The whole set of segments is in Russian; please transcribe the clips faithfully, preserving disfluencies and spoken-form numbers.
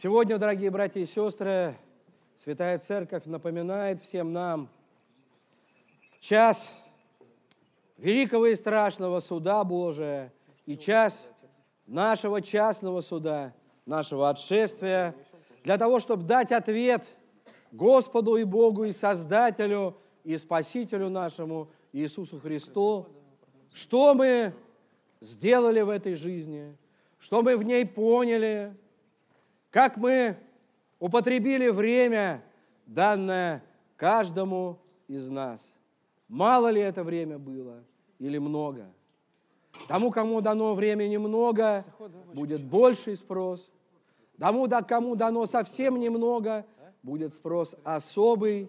Сегодня, дорогие братья и сестры, Святая Церковь напоминает всем нам час великого и страшного суда Божия и час нашего частного суда, нашего отшествия, для того, чтобы дать ответ Господу и Богу, и Создателю, и Спасителю нашему Иисусу Христу, что мы сделали в этой жизни, что мы в ней поняли, как мы употребили время, данное каждому из нас. Мало ли это время было или много? Тому, кому дано времени много, будет больший спрос. Тому, кому дано совсем немного, будет спрос особый.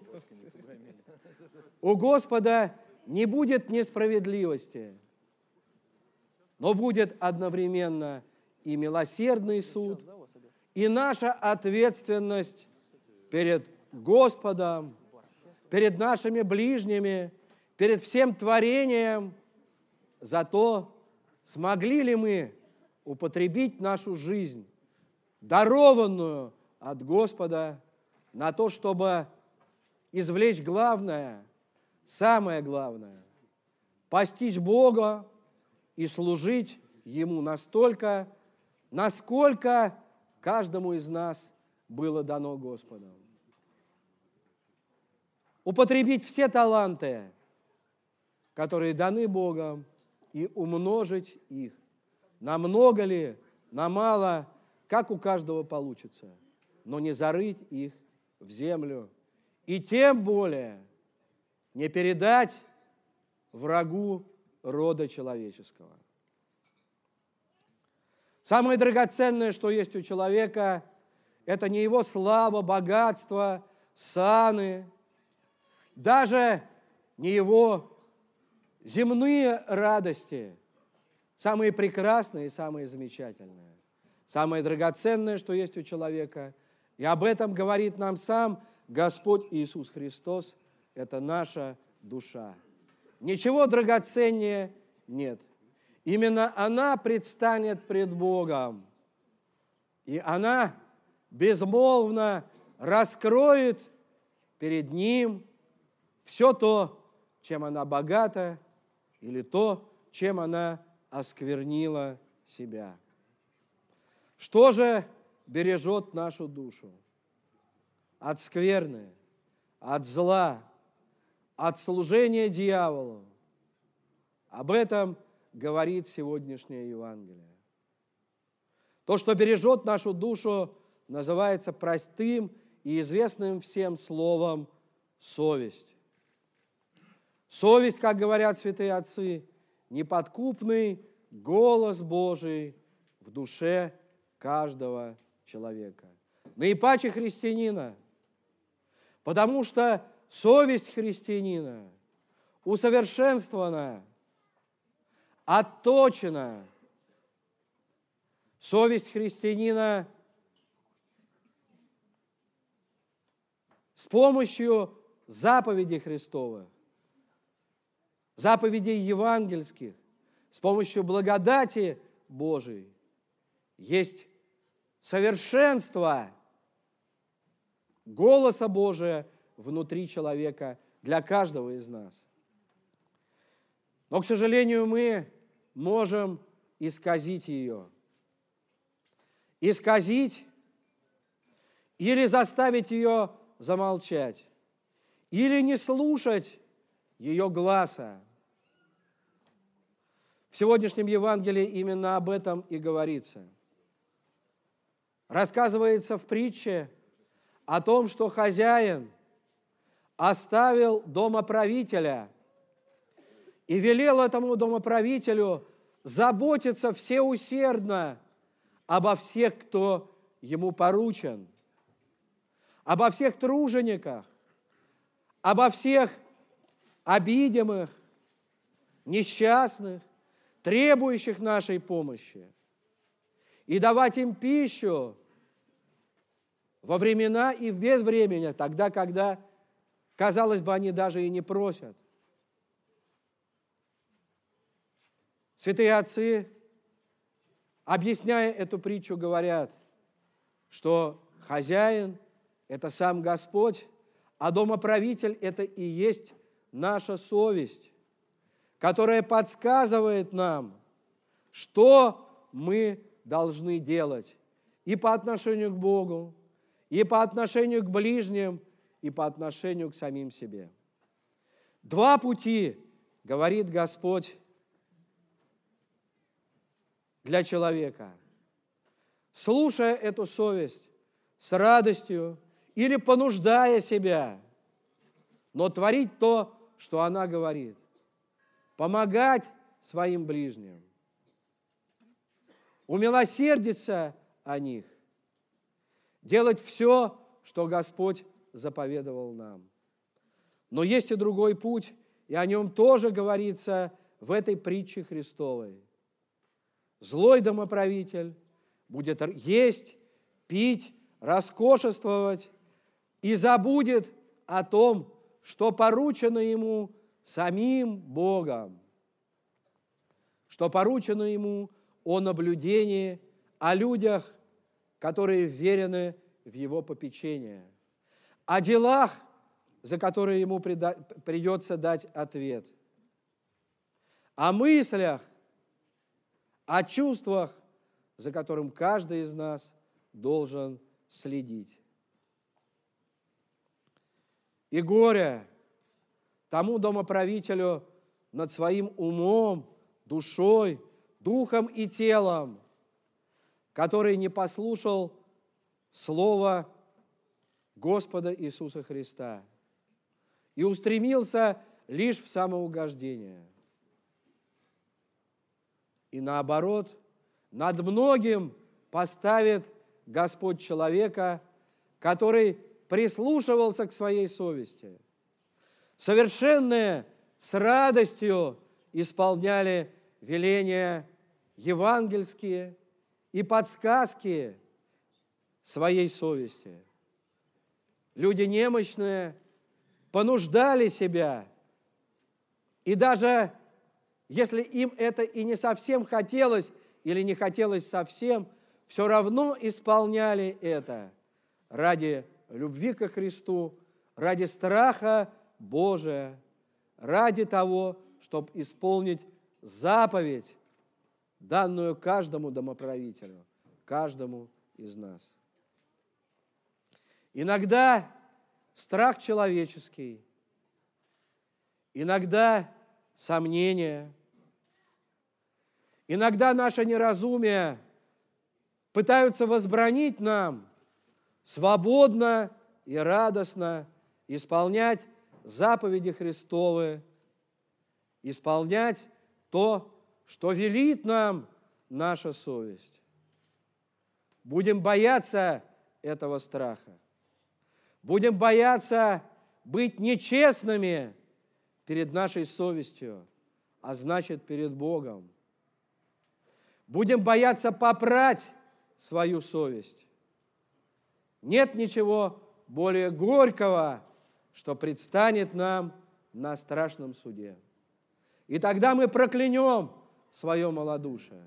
У Господа не будет несправедливости, но будет одновременно и милосердный суд, и наша ответственность перед Господом, перед нашими ближними, перед всем творением за то, смогли ли мы употребить нашу жизнь, дарованную от Господа, на то, чтобы извлечь главное, самое главное, постичь Бога и служить Ему настолько, насколько каждому из нас было дано Господом. Употребить все таланты, которые даны Богом, и умножить их. На много ли, на мало, как у каждого получится, но не зарыть их в землю. И тем более не передать врагу рода человеческого. Самое драгоценное, что есть у человека, это не его слава, богатство, саны, даже не его земные радости, самые прекрасные и самые замечательные. Самое драгоценное, что есть у человека, и об этом говорит нам сам Господь Иисус Христос, это наша душа. Ничего драгоценнее нет. Именно она предстанет пред Богом, и она безмолвно раскроет перед Ним все то, чем она богата, или то, чем она осквернила себя. Что же бережет нашу душу? От скверны, от зла, от служения дьяволу. Об этом говорит сегодняшнее Евангелие. То, что бережет нашу душу, называется простым и известным всем словом совесть. Совесть, как говорят святые отцы, неподкупный голос Божий в душе каждого человека. Наипаче христианина, потому что совесть христианина усовершенствована, отточена. Совесть христианина с помощью заповедей Христовых, заповедей евангельских, с помощью благодати Божией есть совершенство голоса Божия внутри человека для каждого из нас. Но, к сожалению, мы можем исказить ее. Исказить или заставить ее замолчать, или не слушать ее гласа. В сегодняшнем Евангелии именно об этом и говорится. Рассказывается в притче о том, что хозяин оставил домоправителя и велел этому домоправителю заботиться всеусердно обо всех, кто ему поручен, обо всех тружениках, обо всех обидимых, несчастных, требующих нашей помощи, и давать им пищу во времена и в безвремени, тогда, когда, казалось бы, они даже и не просят. Святые отцы, объясняя эту притчу, говорят, что Хозяин – это сам Господь, а домоправитель – это и есть наша совесть, которая подсказывает нам, что мы должны делать и по отношению к Богу, и по отношению к ближним, и по отношению к самим себе. Два пути, говорит Господь, для человека. Слушая эту совесть с радостью или понуждая себя, но творить то, что она говорит. Помогать своим ближним. Умилосердиться о них. Делать все, что Господь заповедовал нам. Но есть и другой путь, и о нем тоже говорится в этой притче Христовой. Злой домоправитель будет есть, пить, роскошествовать и забудет о том, что поручено ему самим Богом, что поручено ему о наблюдении, о людях, которые вверены в его попечение, о делах, за которые ему придется дать ответ, о мыслях, о чувствах, за которым каждый из нас должен следить. И горе тому домоправителю над своим умом, душой, духом и телом, который не послушал слова Господа Иисуса Христа и устремился лишь в самоугождение. И наоборот, над многим поставит Господь человека, который прислушивался к своей совести. Совершенные с радостью исполняли веления евангельские и подсказки своей совести. Люди немощные понуждали себя, и даже если им это и не совсем хотелось, или не хотелось совсем, все равно исполняли это ради любви ко Христу, ради страха Божия, ради того, чтобы исполнить заповедь, данную каждому домоправителю, каждому из нас. Иногда страх человеческий, иногда сомнения, иногда наше неразумие пытаются возбранить нам свободно и радостно исполнять заповеди Христовы, исполнять то, что велит нам наша совесть. Будем бояться этого страха. Будем бояться быть нечестными перед нашей совестью, а значит, перед Богом. Будем бояться попрать свою совесть. Нет ничего более горького, что предстанет нам на страшном суде. И тогда мы проклянем свое малодушие.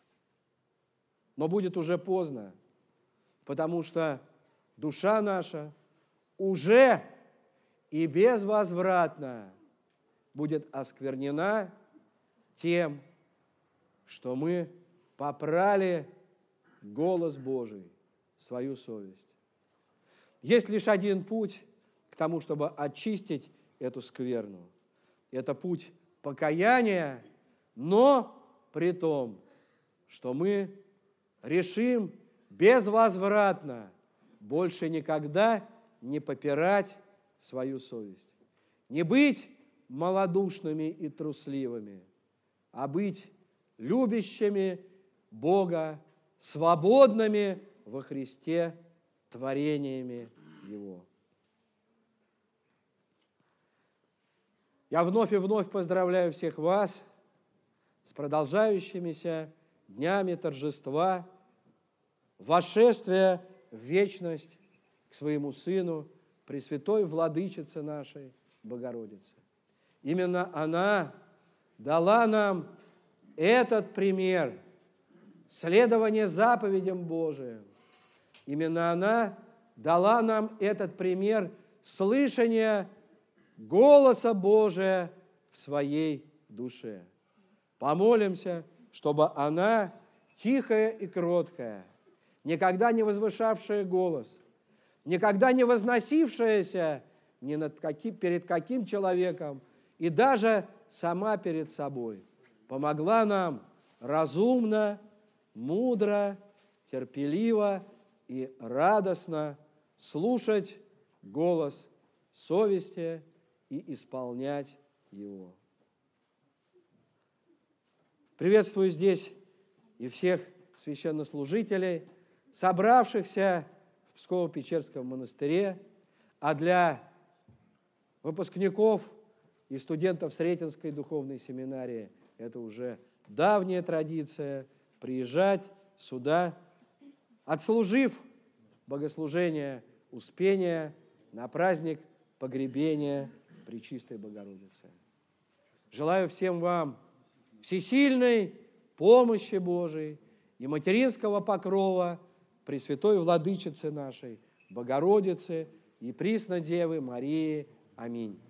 Но будет уже поздно, потому что душа наша уже и безвозвратно будет осквернена тем, что мы попрали голос Божий, свою совесть. Есть лишь один путь к тому, чтобы очистить эту скверну. Это путь покаяния, но при том, что мы решим безвозвратно больше никогда не попирать свою совесть. Не быть малодушными и трусливыми, а быть любящими Бога, свободными во Христе творениями Его. Я вновь и вновь поздравляю всех вас с продолжающимися днями торжества, вошествия в вечность к своему Сыну, Пресвятой Владычице нашей Богородице. Именно она дала нам этот пример следования заповедям Божиим. Именно она дала нам этот пример слышания голоса Божия в своей душе. Помолимся, чтобы она, тихая и кроткая, никогда не возвышавшая голос, никогда не возносившаяся ни над каким, перед каким человеком, и даже сама перед собой, помогла нам разумно, мудро, терпеливо и радостно слушать голос совести и исполнять его. Приветствую здесь и всех священнослужителей, собравшихся в Псково-Печерском монастыре, а для выпускников и студентов Сретенской духовной семинарии это уже давняя традиция приезжать сюда, отслужив богослужение Успения на праздник погребения Пречистой Богородицы. Желаю всем вам всесильной помощи Божией и материнского покрова Пресвятой Владычицы нашей, Богородицы и Преснодевы Марии. Аминь.